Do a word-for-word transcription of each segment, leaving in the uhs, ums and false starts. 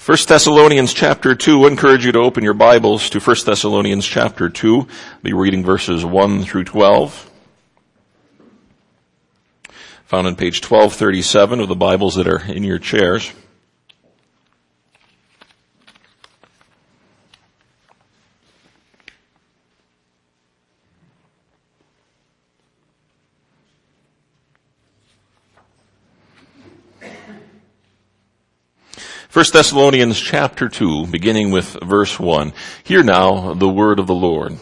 First Thessalonians chapter two, I encourage you to open your Bibles to First Thessalonians chapter two. I'll be reading verses one through twelve. Found on page twelve thirty-seven of the Bibles that are in your chairs. First Thessalonians chapter two, beginning with verse one. Hear now the word of the Lord.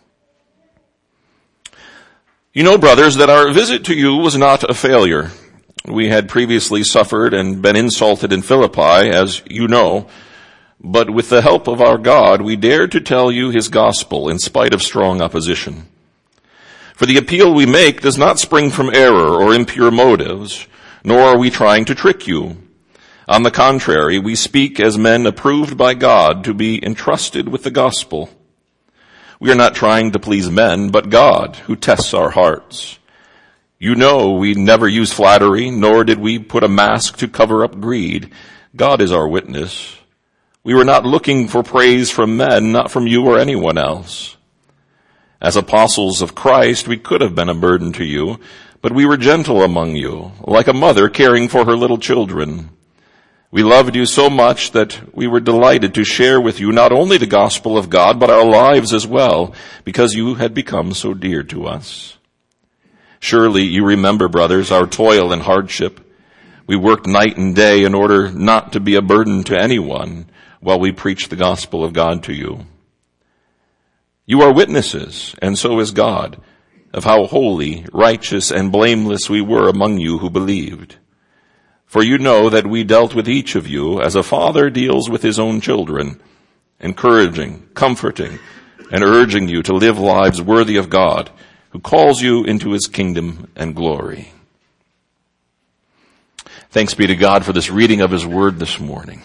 You know, brothers, that our visit to you was not a failure. We had previously suffered and been insulted in Philippi, as you know, but with the help of our God, we dared to tell you his gospel in spite of strong opposition. For the appeal we make does not spring from error or impure motives, nor are we trying to trick you. On the contrary, we speak as men approved by God to be entrusted with the gospel. We are not trying to please men, but God, who tests our hearts. You know we never use flattery, nor did we put a mask to cover up greed. God is our witness. We were not looking for praise from men, not from you or anyone else. As apostles of Christ, we could have been a burden to you, but we were gentle among you, like a mother caring for her little children. We loved you so much that we were delighted to share with you not only the gospel of God, but our lives as well, because you had become so dear to us. Surely you remember, brothers, our toil and hardship. We worked night and day in order not to be a burden to anyone while we preached the gospel of God to you. You are witnesses, and so is God, of how holy, righteous, and blameless we were among you who believed. For you know that we dealt with each of you as a father deals with his own children, encouraging, comforting, and urging you to live lives worthy of God, who calls you into his kingdom and glory. Thanks be to God for this reading of his word this morning.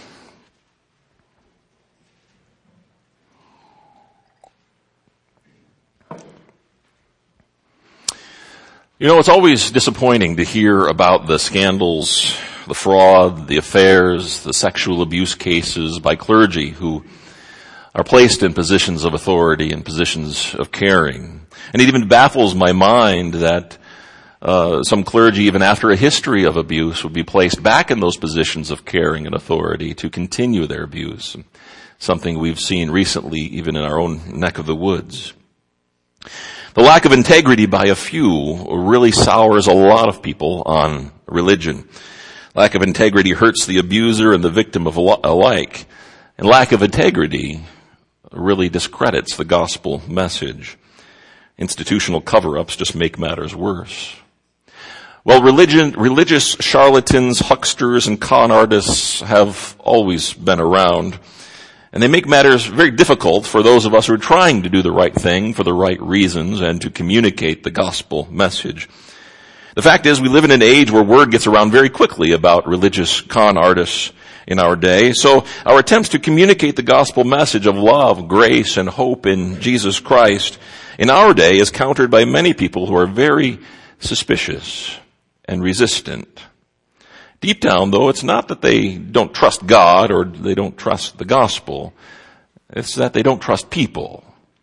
You know, it's always disappointing to hear about the scandals, the fraud, the affairs, the sexual abuse cases by clergy who are placed in positions of authority and positions of caring. And it even baffles my mind that uh, some clergy, even after a history of abuse, would be placed back in those positions of caring and authority to continue their abuse. Something we've seen recently even in our own neck of the woods. The lack of integrity by a few really sours a lot of people on religion. Lack of integrity hurts the abuser and the victim of alike. And lack of integrity really discredits the gospel message. Institutional cover-ups just make matters worse. Well, religion, religious charlatans, hucksters, and con artists have always been around. And they make matters very difficult for those of us who are trying to do the right thing for the right reasons and to communicate the gospel message. The fact is, we live in an age where word gets around very quickly about religious con artists in our day. So our attempts to communicate the gospel message of love, grace, and hope in Jesus Christ in our day is countered by many people who are very suspicious and resistant. Deep down, though, it's not that they don't trust God or they don't trust the gospel. It's that they don't trust people.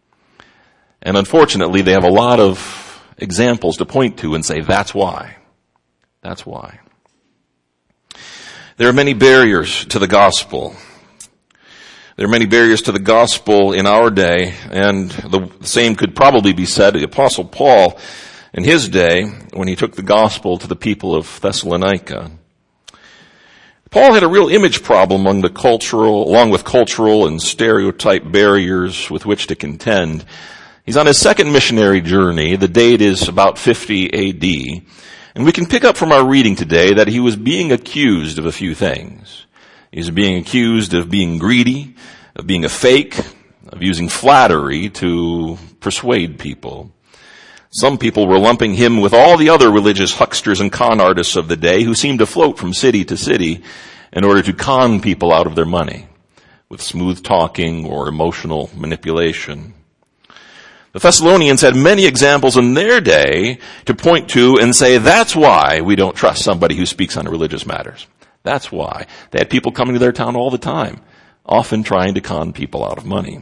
And unfortunately, they have a lot of examples to point to and say, that's why. That's why. There are many barriers to the gospel. There are many barriers to the gospel in our day, and the same could probably be said of the Apostle Paul in his day when he took the gospel to the people of Thessalonica. Paul had a real image problem among the cultural, along with cultural and stereotype barriers with which to contend. He's on his second missionary journey. The date is about fifty A D. And we can pick up from our reading today that he was being accused of a few things. He was being accused of being greedy, of being a fake, of using flattery to persuade people. Some people were lumping him with all the other religious hucksters and con artists of the day who seemed to float from city to city in order to con people out of their money with smooth talking or emotional manipulation. The Thessalonians had many examples in their day to point to and say, that's why we don't trust somebody who speaks on religious matters. That's why. They had people coming to their town all the time, often trying to con people out of money.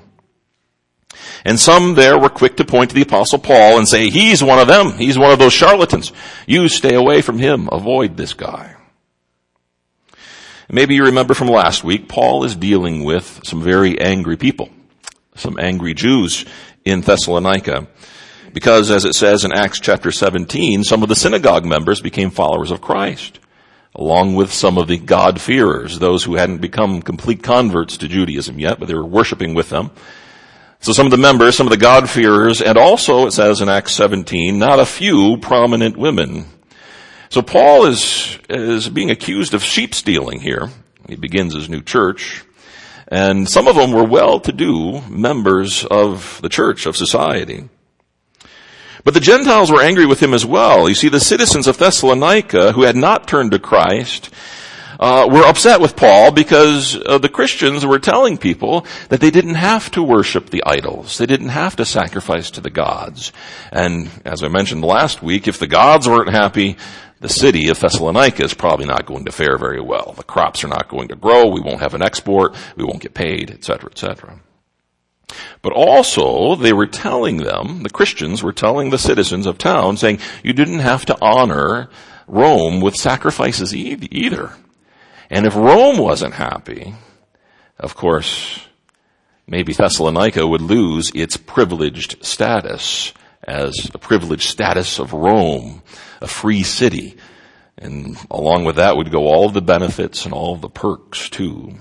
And some there were quick to point to the Apostle Paul and say, he's one of them. He's one of those charlatans. You stay away from him. Avoid this guy. Maybe you remember from last week, Paul is dealing with some very angry people, some angry Jews in Thessalonica. Because as it says in Acts chapter seventeen, some of the synagogue members became followers of Christ, along with some of the God-fearers, those who hadn't become complete converts to Judaism yet, but they were worshiping with them. So some of the members, some of the God-fearers, and also, it says in Acts seventeen, not a few prominent women. So Paul is, is being accused of sheep stealing here. He begins his new church. And some of them were well-to-do members of the church, of society. But the Gentiles were angry with him as well. You see, the citizens of Thessalonica, who had not turned to Christ, uh, were upset with Paul because uh, the Christians were telling people that they didn't have to worship the idols. They didn't have to sacrifice to the gods. And as I mentioned last week, if the gods weren't happy, the city of Thessalonica is probably not going to fare very well. The crops are not going to grow. We won't have an export. We won't get paid, et cetera, et cetera. But also, they were telling them, the Christians were telling the citizens of town, saying, you didn't have to honor Rome with sacrifices either. And if Rome wasn't happy, of course, maybe Thessalonica would lose its privileged status as a privileged status of Rome, a free city. And along with that would go all the benefits and all the perks too.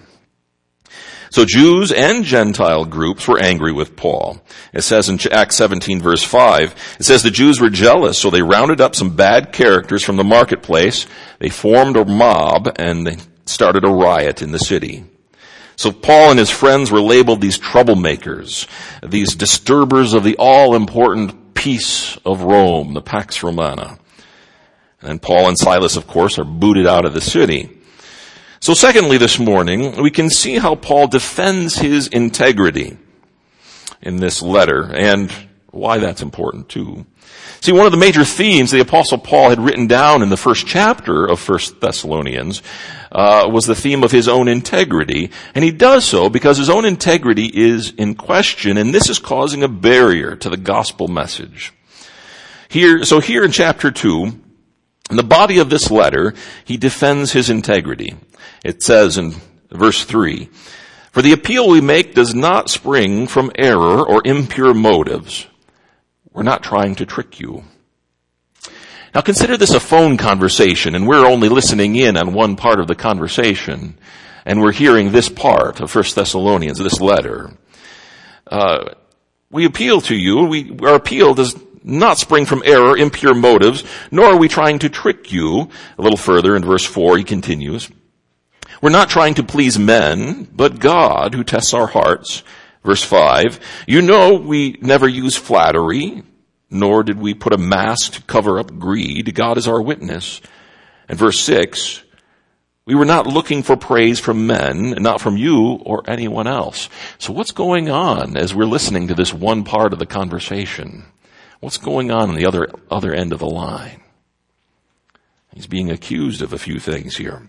So Jews and Gentile groups were angry with Paul. It says in Acts seventeen verse five, it says the Jews were jealous, so they rounded up some bad characters from the marketplace. They formed a mob and they started a riot in the city. So Paul and his friends were labeled these troublemakers, these disturbers of the all-important peace of Rome, the Pax Romana. And Paul and Silas, of course, are booted out of the city. So secondly, this morning, we can see how Paul defends his integrity in this letter and why that's important too. See, one of the major themes the Apostle Paul had written down in the first chapter of First Thessalonians uh, was the theme of his own integrity. And he does so because his own integrity is in question, and this is causing a barrier to the gospel message. Here, so here in chapter two, in the body of this letter, he defends his integrity. It says in verse three, for the appeal we make does not spring from error or impure motives. We're not trying to trick you. Now consider this a phone conversation, and we're only listening in on one part of the conversation, and we're hearing this part of First Thessalonians, this letter. Uh, we appeal to you. We, our appeal does not spring from error, impure motives, nor are we trying to trick you. A little further in verse four, he continues. We're not trying to please men, but God who tests our hearts. Verse five, you know we never use flattery, nor did we put a mask to cover up greed. God is our witness. And verse six, we were not looking for praise from men, not from you or anyone else. So what's going on as we're listening to this one part of the conversation? What's going on on the other, other end of the line? He's being accused of a few things here.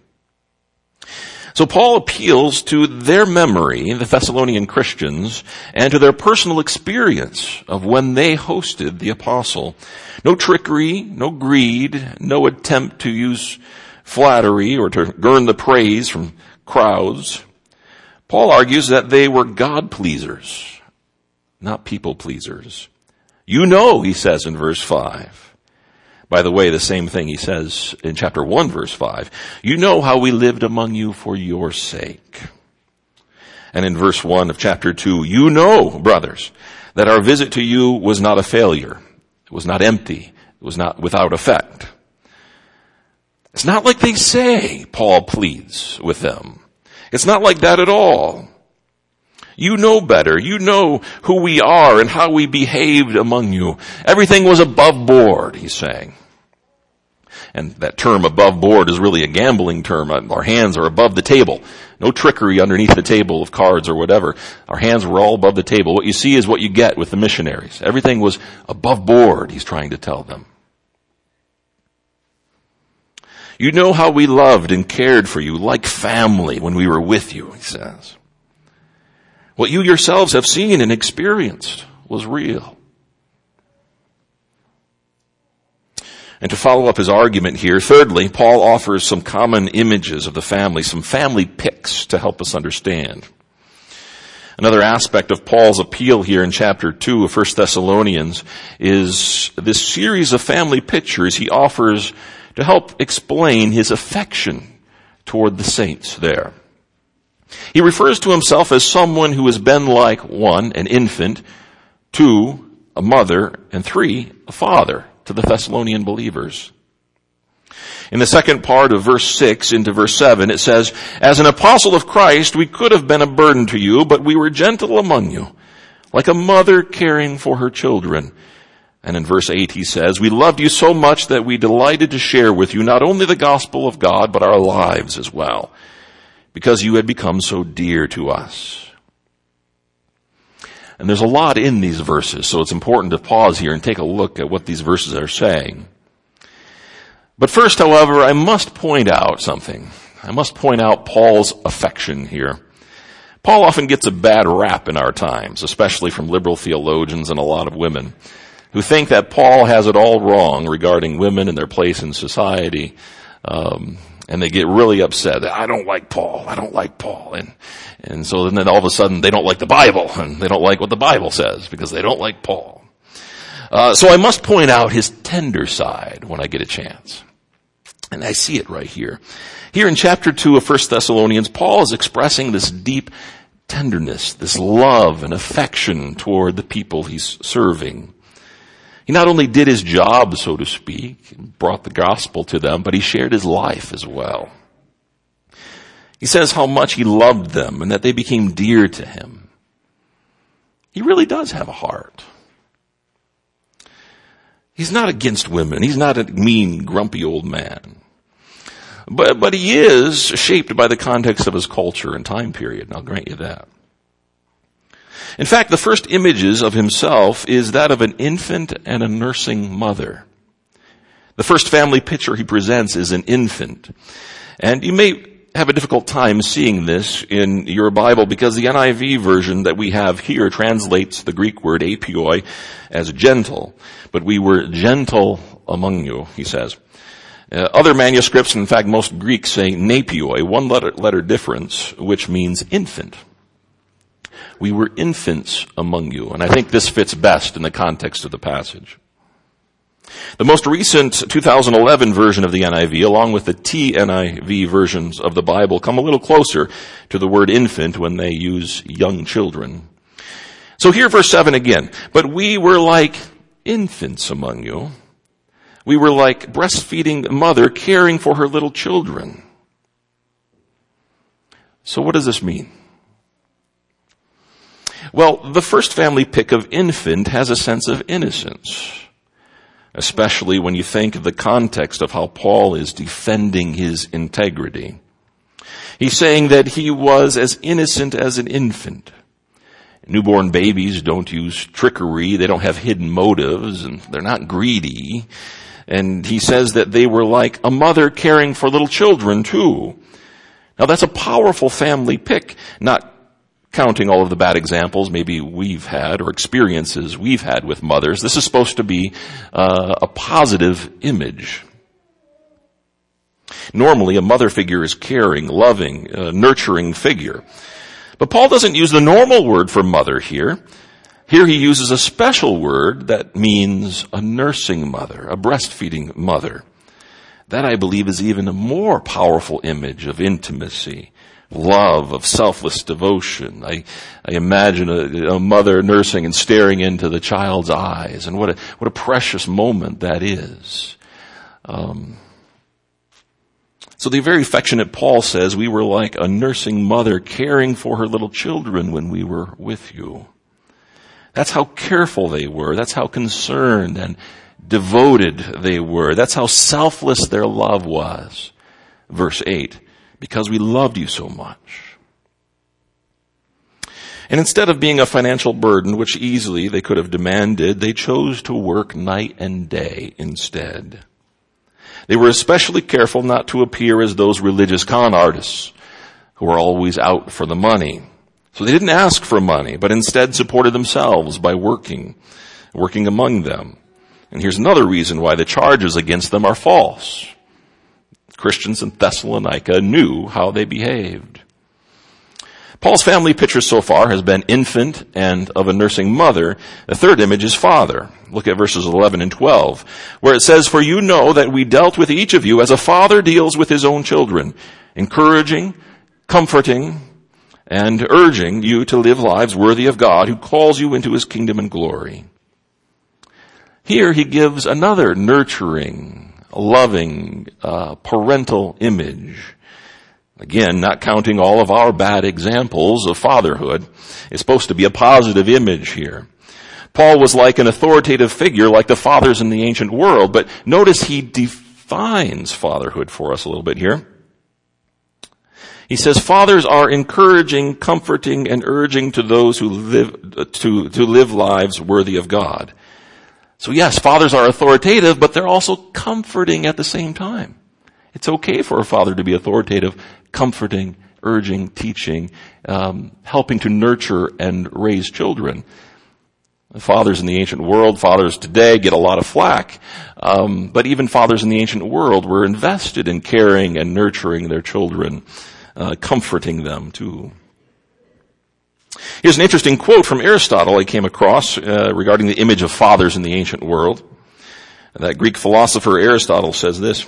So Paul appeals to their memory, the Thessalonian Christians, and to their personal experience of when they hosted the apostle. No trickery, no greed, no attempt to use flattery or to earn the praise from crowds. Paul argues that they were God pleasers, not people pleasers. You know, he says in verse five. By the way, the same thing he says in chapter one, verse five. You know how we lived among you for your sake. And in verse one of chapter two, you know, brothers, that our visit to you was not a failure. It was not empty. It was not without effect. It's not like they say, Paul pleads with them. It's not like that at all. You know better. You know who we are and how we behaved among you. Everything was above board, he's saying. And that term above board is really a gambling term. Our hands are above the table. No trickery underneath the table of cards or whatever. Our hands were all above the table. What you see is what you get with the missionaries. Everything was above board, he's trying to tell them. You know how we loved and cared for you like family when we were with you, he says. What you yourselves have seen and experienced was real. And to follow up his argument here, thirdly, Paul offers some common images of the family, some family pics to help us understand. Another aspect of Paul's appeal here in chapter two of First Thessalonians is this series of family pictures he offers to help explain his affection toward the saints there. He refers to himself as someone who has been like, one, an infant, two, a mother, and three, a father to the Thessalonian believers. In the second part of verse six into verse seven, it says, as an apostle of Christ, we could have been a burden to you, but we were gentle among you, like a mother caring for her children. And in verse eight he says, we loved you so much that we delighted to share with you not only the gospel of God, but our lives as well, because you had become so dear to us. And there's a lot in these verses, so it's important to pause here and take a look at what these verses are saying. But first, however, I must point out something. I must point out Paul's affection here. Paul often gets a bad rap in our times, especially from liberal theologians and a lot of women, who think that Paul has it all wrong regarding women and their place in society. Um, and they get really upset. I don't like Paul. I don't like Paul. And, and so then all of a sudden they don't like the Bible, and they don't like what the Bible says because they don't like Paul. Uh, so I must point out his tender side when I get a chance. And I see it right here. Here in chapter two of First Thessalonians, Paul is expressing this deep tenderness, this love and affection toward the people he's serving. He not only did his job, so to speak, and brought the gospel to them, but he shared his life as well. He says how much he loved them and that they became dear to him. He really does have a heart. He's not against women. He's not a mean, grumpy old man. But, but he is shaped by the context of his culture and time period, and I'll grant you that. In fact, the first images of himself is that of an infant and a nursing mother. The first family picture he presents is an infant. And you may have a difficult time seeing this in your Bible because the N I V version that we have here translates the Greek word apioi as gentle. But we were gentle among you, he says. Uh, other manuscripts, in fact most Greeks, say napioi, one letter, letter difference, which means infant. We were infants among you. And I think this fits best in the context of the passage. The most recent two thousand eleven version of the N I V, along with the T N I V versions of the Bible, come a little closer to the word infant when they use young children. So here verse seven again. But we were like infants among you. We were like breastfeeding mother caring for her little children. So what does this mean? Well, the first family pic of infant has a sense of innocence, especially when you think of the context of how Paul is defending his integrity. He's saying that he was as innocent as an infant. Newborn babies don't use trickery, they don't have hidden motives, and they're not greedy. And he says that they were like a mother caring for little children too. Now that's a powerful family pic, not counting all of the bad examples maybe we've had or experiences we've had with mothers. This is supposed to be uh, a positive image. Normally, a mother figure is caring, loving, uh, nurturing figure. But Paul doesn't use the normal word for mother here. Here he uses a special word that means a nursing mother, a breastfeeding mother. That, I believe, is even a more powerful image of intimacy, love, of selfless devotion. I, I imagine a, a mother nursing and staring into the child's eyes, and what a, what a precious moment that is. Um, so the very affectionate Paul says, we were like a nursing mother caring for her little children when we were with you. That's how careful they were. That's how concerned and devoted they were. That's how selfless their love was. Verse eight, because we loved you so much. And instead of being a financial burden, which easily they could have demanded, they chose to work night and day instead. They were especially careful not to appear as those religious con artists who were always out for the money. So they didn't ask for money, but instead supported themselves by working, working among them. And here's another reason why the charges against them are false. Christians in Thessalonica knew how they behaved. Paul's family picture so far has been infant and of a nursing mother. The third image is father. Look at verses eleven and twelve, where it says, "For you know that we dealt with each of you as a father deals with his own children, encouraging, comforting, and urging you to live lives worthy of God who calls you into his kingdom and glory." Here he gives another nurturing, loving, uh, parental image. Again, not counting all of our bad examples of fatherhood. It's supposed to be a positive image here. Paul was like an authoritative figure like the fathers in the ancient world, but notice he defines fatherhood for us a little bit here. He says, fathers are encouraging, comforting, and urging to those who live, to, to live lives worthy of God. So yes, fathers are authoritative, but they're also comforting at the same time. It's okay for a father to be authoritative, comforting, urging, teaching, um, helping to nurture and raise children. Fathers in the ancient world, fathers today get a lot of flack, um, but even fathers in the ancient world were invested in caring and nurturing their children, uh, comforting them too. Here's an interesting quote from Aristotle I came across uh, regarding the image of fathers in the ancient world. That Greek philosopher Aristotle says this: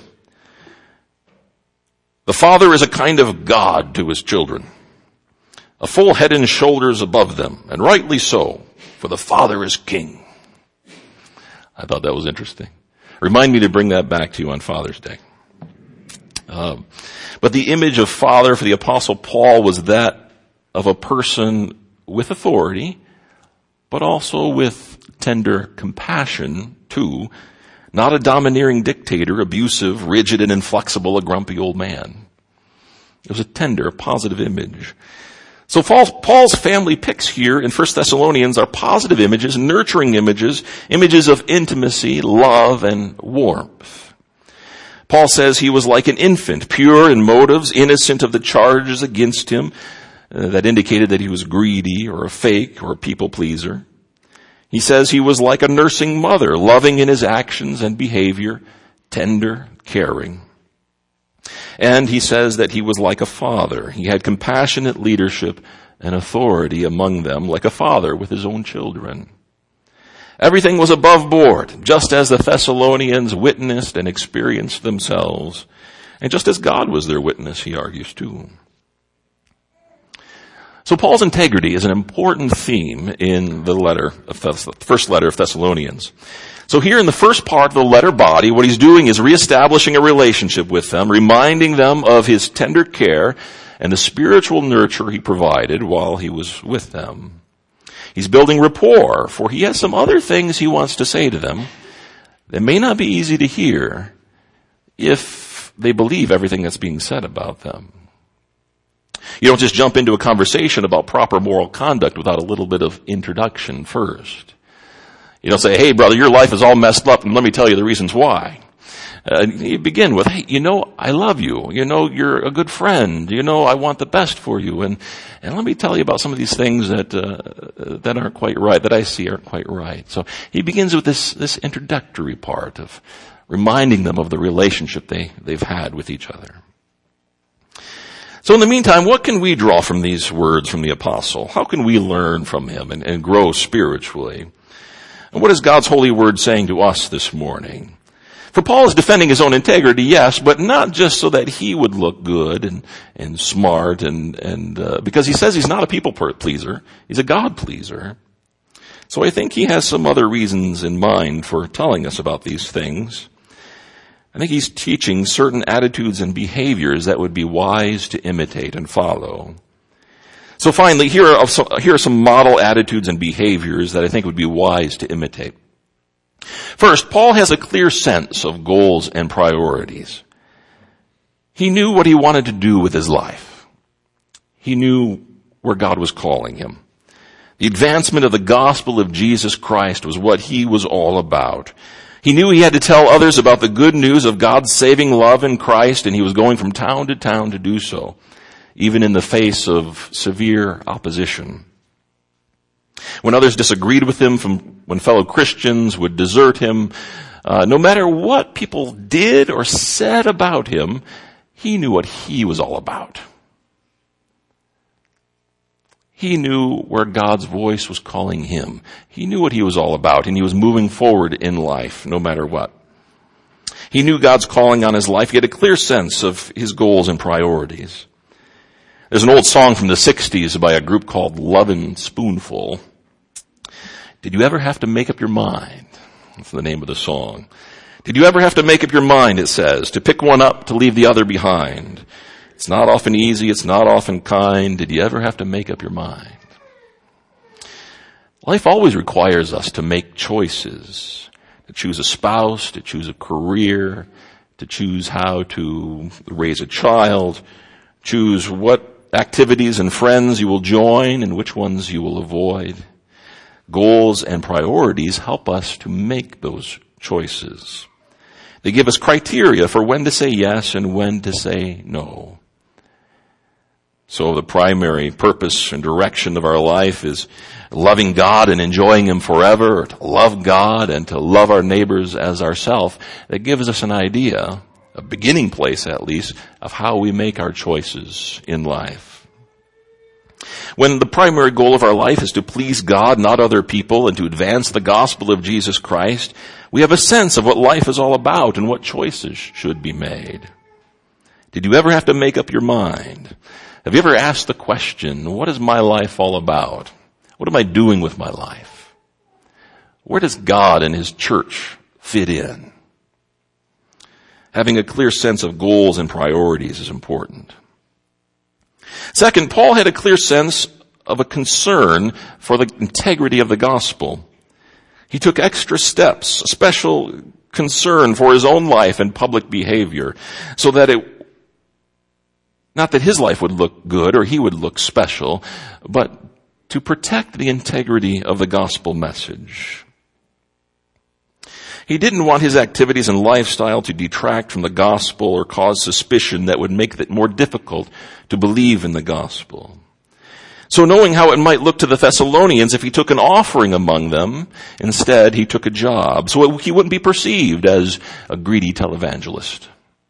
"The father is a kind of God to his children, a full head and shoulders above them, and rightly so, for the father is king." I thought that was interesting. Remind me to bring that back to you on Father's Day. Um, but the image of father for the Apostle Paul was that of a person with authority, but also with tender compassion too. Not a domineering dictator, abusive, rigid, and inflexible, a grumpy old man. It was a tender, positive image. So Paul's family picks here in First Thessalonians are positive images, nurturing images, images of intimacy, love, and warmth. Paul says he was like an infant, pure in motives, innocent of the charges against him uh, that indicated that he was greedy or a fake or a people pleaser. He says he was like a nursing mother, loving in his actions and behavior, tender, caring. And he says that he was like a father. He had compassionate leadership and authority among them, like a father with his own children. Everything was above board, just as the Thessalonians witnessed and experienced themselves, and just as God was their witness, he argues too. So Paul's integrity is an important theme in the letter of Thess- first letter of Thessalonians. So here in the first part of the letter body, what he's doing is reestablishing a relationship with them, reminding them of his tender care and the spiritual nurture he provided while he was with them. He's building rapport, for he has some other things he wants to say to them that may not be easy to hear if they believe everything that's being said about them. You don't just jump into a conversation about proper moral conduct without a little bit of introduction first. You don't say, "Hey brother, your life is all messed up and let me tell you the reasons why." Uh, you begin with, "Hey, you know, I love you. You know, you're a good friend. You know, I want the best for you. And, and let me tell you about some of these things that, uh, that aren't quite right, that I see aren't quite right." So he begins with this, this introductory part of reminding them of the relationship they, they've had with each other. So in the meantime, what can we draw from these words from the apostle? How can we learn from him and, and grow spiritually? And what is God's holy word saying to us this morning? For Paul is defending his own integrity, yes, but not just so that he would look good and, and smart and, and, uh, because he says he's not a people pleaser. He's a God pleaser. So I think he has some other reasons in mind for telling us about these things. I think he's teaching certain attitudes and behaviors that would be wise to imitate and follow. So finally, here are some, here are some model attitudes and behaviors that I think would be wise to imitate. First, Paul has a clear sense of goals and priorities. He knew what he wanted to do with his life. He knew where God was calling him. The advancement of the gospel of Jesus Christ was what he was all about. He knew he had to tell others about the good news of God's saving love in Christ, and he was going from town to town to do so, even in the face of severe opposition. When others disagreed with him, from when fellow Christians would desert him, uh, no matter what people did or said about him, he knew what he was all about. He knew where God's voice was calling him. He knew what he was all about, and he was moving forward in life, no matter what. He knew God's calling on his life. He had a clear sense of his goals and priorities. There's an old song from the sixties by a group called Lovin' Spoonful. Did you ever have to make up your mind? That's the name of the song. Did you ever have to make up your mind, it says, to pick one up, to leave the other behind? It's not often easy, it's not often kind. Did you ever have to make up your mind? Life always requires us to make choices, to choose a spouse, to choose a career, to choose how to raise a child, choose what activities and friends you will join and which ones you will avoid. Goals and priorities help us to make those choices. They give us criteria for when to say yes and when to say no. So the primary purpose and direction of our life is loving God and enjoying him forever, or to love God and to love our neighbors as ourselves. That gives us an idea, a beginning place at least, of how we make our choices in life. When the primary goal of our life is to please God, not other people, and to advance the gospel of Jesus Christ, we have a sense of what life is all about and what choices should be made. Did you ever have to make up your mind? Have you ever asked the question, what is my life all about? What am I doing with my life? Where does God and his church fit in? Having a clear sense of goals and priorities is important. Second, Paul had a clear sense of a concern for the integrity of the gospel. He took extra steps, a special concern for his own life and public behavior, so that it Not that his life would look good or he would look special, but to protect the integrity of the gospel message. He didn't want his activities and lifestyle to detract from the gospel or cause suspicion that would make it more difficult to believe in the gospel. So knowing how it might look to the Thessalonians if he took an offering among them, instead he took a job, so he wouldn't be perceived as a greedy televangelist.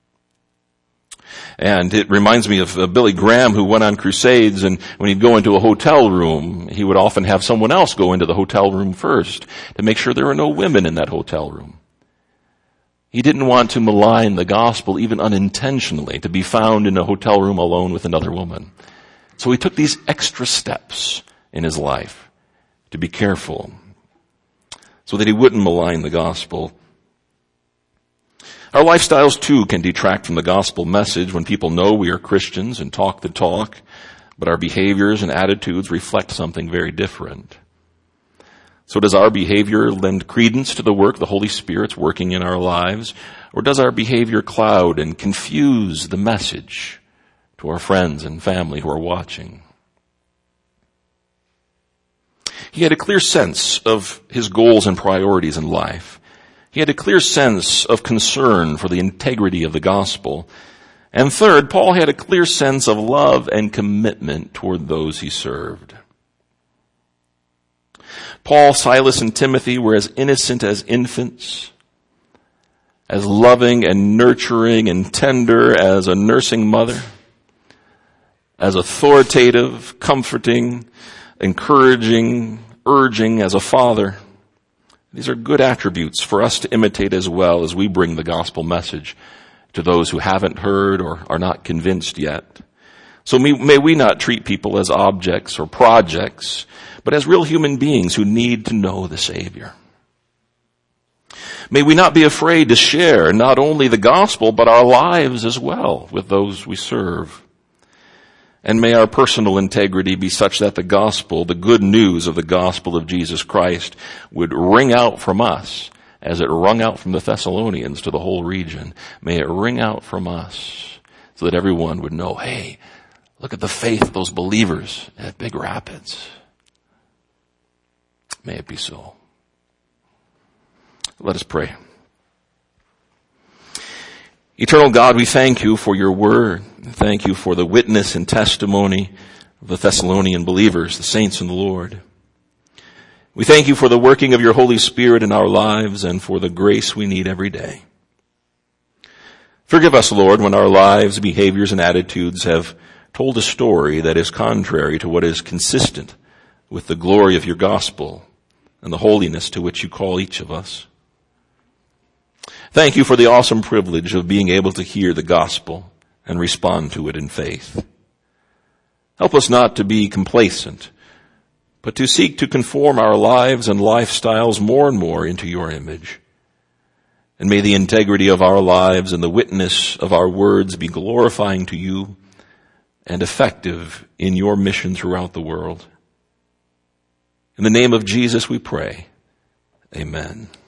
And it reminds me of uh, Billy Graham, who went on crusades, and when he'd go into a hotel room, he would often have someone else go into the hotel room first to make sure there were no women in that hotel room. He didn't want to malign the gospel, even unintentionally, to be found in a hotel room alone with another woman. So he took these extra steps in his life to be careful so that he wouldn't malign the gospel. Our lifestyles, too, can detract from the gospel message when people know we are Christians and talk the talk, but our behaviors and attitudes reflect something very different. So does our behavior lend credence to the work the Holy Spirit's working in our lives, or does our behavior cloud and confuse the message to our friends and family who are watching? He had a clear sense of his goals and priorities in life. He had a clear sense of concern for the integrity of the gospel. And third, Paul had a clear sense of love and commitment toward those he served. Paul, Silas, and Timothy were as innocent as infants, as loving and nurturing and tender as a nursing mother, as authoritative, comforting, encouraging, urging as a father. These are good attributes for us to imitate as well as we bring the gospel message to those who haven't heard or are not convinced yet. So may, may we not treat people as objects or projects, but as real human beings who need to know the Savior. May we not be afraid to share not only the gospel, but our lives as well with those we serve. And may our personal integrity be such that the gospel, the good news of the gospel of Jesus Christ, would ring out from us as it rung out from the Thessalonians to the whole region. May it ring out from us so that everyone would know, hey, look at the faith of those believers at Big Rapids. May it be so. Let us pray. Eternal God, we thank you for your word. Thank you for the witness and testimony of the Thessalonian believers, the saints in the Lord. We thank you for the working of your Holy Spirit in our lives and for the grace we need every day. Forgive us, Lord, when our lives, behaviors, and attitudes have told a story that is contrary to what is consistent with the glory of your gospel and the holiness to which you call each of us. Thank you for the awesome privilege of being able to hear the gospel and respond to it in faith. Help us not to be complacent, but to seek to conform our lives and lifestyles more and more into your image. And may the integrity of our lives and the witness of our words be glorifying to you and effective in your mission throughout the world. In the name of Jesus we pray. Amen.